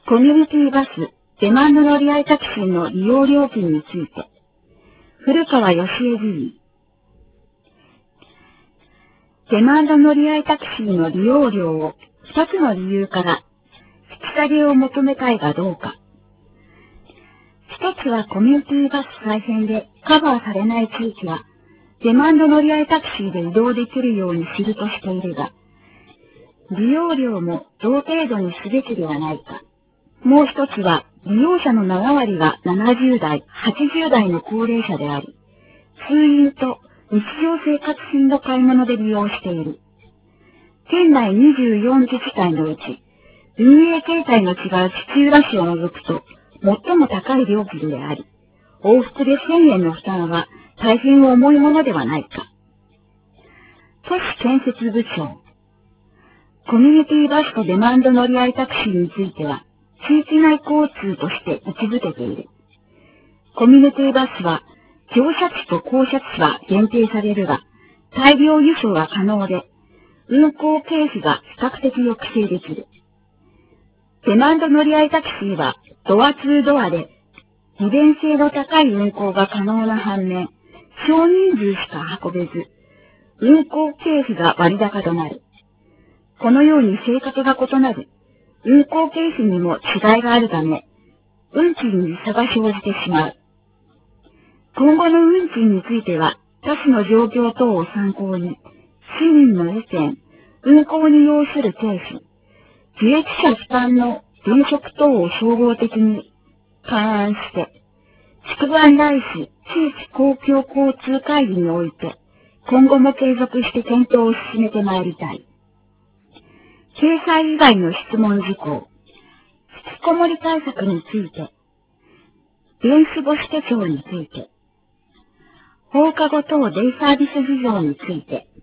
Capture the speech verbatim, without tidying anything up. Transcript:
コミュニティバス、デマンド乗り合いタクシーの利用料金について、古川義恵議員。デマンド乗り合いタクシーの利用料を二つの理由から引き下げを求めたいがどうか。一つはコミュニティバス再編でカバーされない地域は、デマンド乗り合いタクシーで移動できるようにするとしているが、利用料も同程度にすべきではないか。もう一つは、利用者のなな割がななじゅう代、はちじゅう代の高齢者であり、通院と日常生活品の買い物で利用している。県内にじゅうよん自治体のうち、運営形態の違う土浦市を除くと、最も高い料金であり、往復でせんえんの負担は大変重いものではないか。都市建設部長。コミュニティバスとデマンド乗り合いタクシーについては、地域内交通として位置づけている。コミュニティバスは、乗車地と降車地は限定されるが、大量輸送が可能で、運行経費が比較的抑制できる。デマンド乗り合いタクシーは、ドアツードアで、利便性の高い運行が可能な反面、少人数しか運べず、運行経費が割高となる。このように性格が異なる、運行経費にも違いがあるため、運賃に差が生じてしまう。今後の運賃については、他市の状況等を参考に、市民の意見、運行に要する経費、自益者負担の現職等を総合的に勘案して、宿願来市地域公共交通会議において、今後も継続して検討を進めてまいりたい。掲載以外の質問事項、引きこもり対策について、電子母子手帳について、放課後等デイサービス事情について、